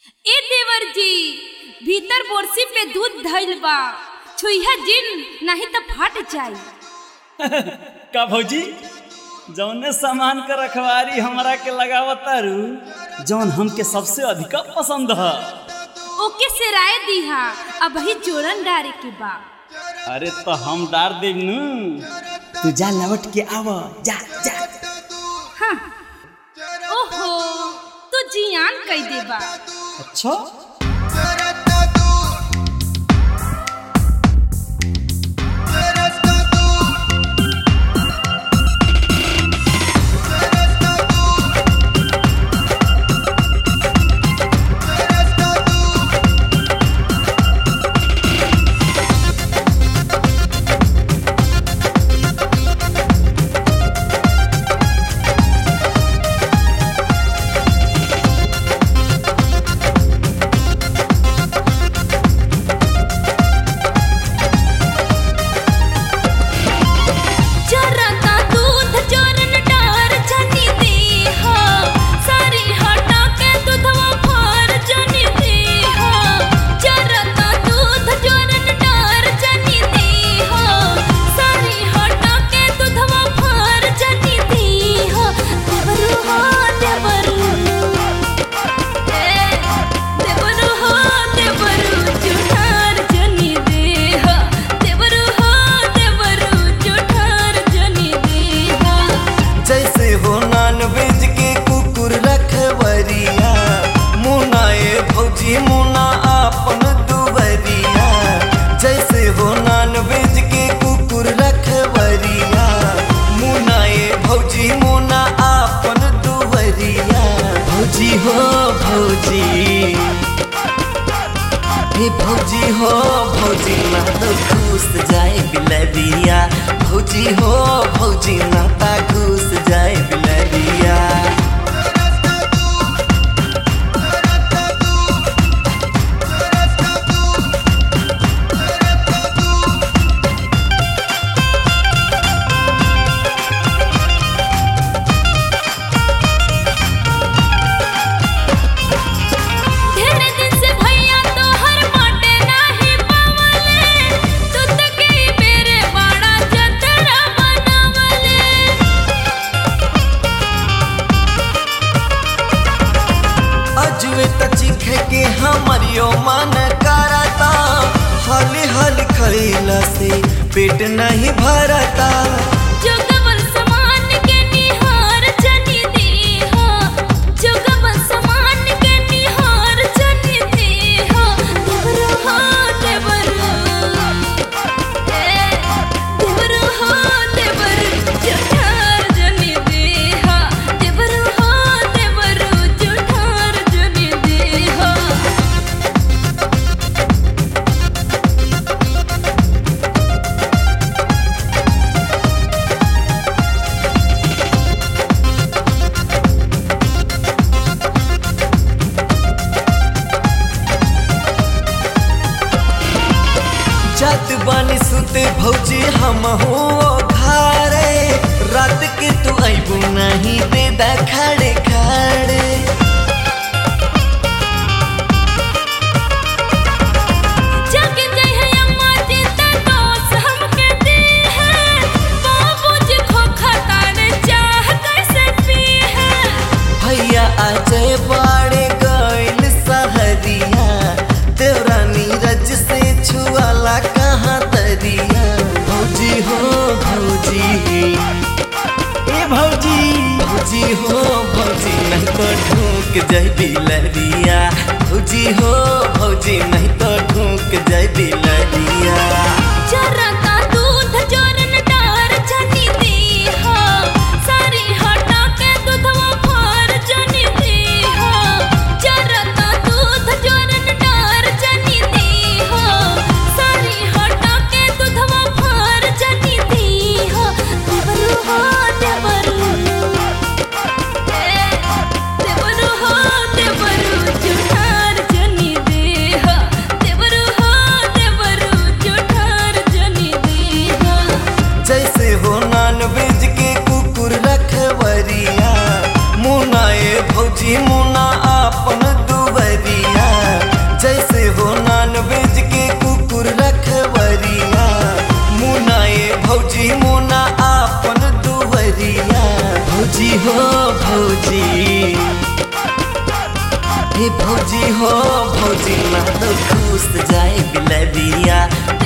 ए देवर जी, भीतर बोरसी पे दूध धइल बा, छुइहा जिन नहीं तो फट जाई। का भौजी, जौने सामान के रखवारी हमरा के लगावतारू जौन हमके सबसे अधिक पसंद है ओके से राय दीहा, अब ही जोरन डारे के बा। अरे तो हम डार देब नु, तू जा लौट के आव, जा जा। हाँ, ओहो, तू जियान कई देबा। अच्छा, मुना आपन दुवरिया, जैसे हो नान बेच के कुकुर रखवरिया, मुनाए भौजी मुना आपन दुवरिया। भौजी हो भौजी, हे भौजी हो भौजी, ना तो घुस जाए बिलरिया। भौजी हो भौजी, ना तो घुस जाए बिलरिया। के हमारियो मन करता, हली हली खैला से पेट नहीं भरता। जोगवन समान के निहार जनी देहा, जोगवन समान के निहार जनी देहा। देवरो हो देवरो, देवरो हो देवरो, जोठार जनी देहा। देवरो हो देवरो, जोठार जनी देहा। जात बानी सुते भौजी हम हो घरे, रात के तू आइबू नहीं दे दा खड़े खड़े। जाके जाए है अम्मा जी ते दोस्त हमके दी है, बाबूजी खोखा तारे चाह कैसे पी है। भैया अजय बाड़े गइल सहरिया, देवरानी रज से छुआला कहाँ तरिया। भौजी हो भौजी, ए भौजी, भौजी हो भौजी, नहीं तो ढूंक जाए बिलरिया। भौजी हो भौजी, नहीं तो ढूंक जाए बिलरिया। जरा भौजी। हे भौजी हो भौजी ना तो घुस जाए बिलरिया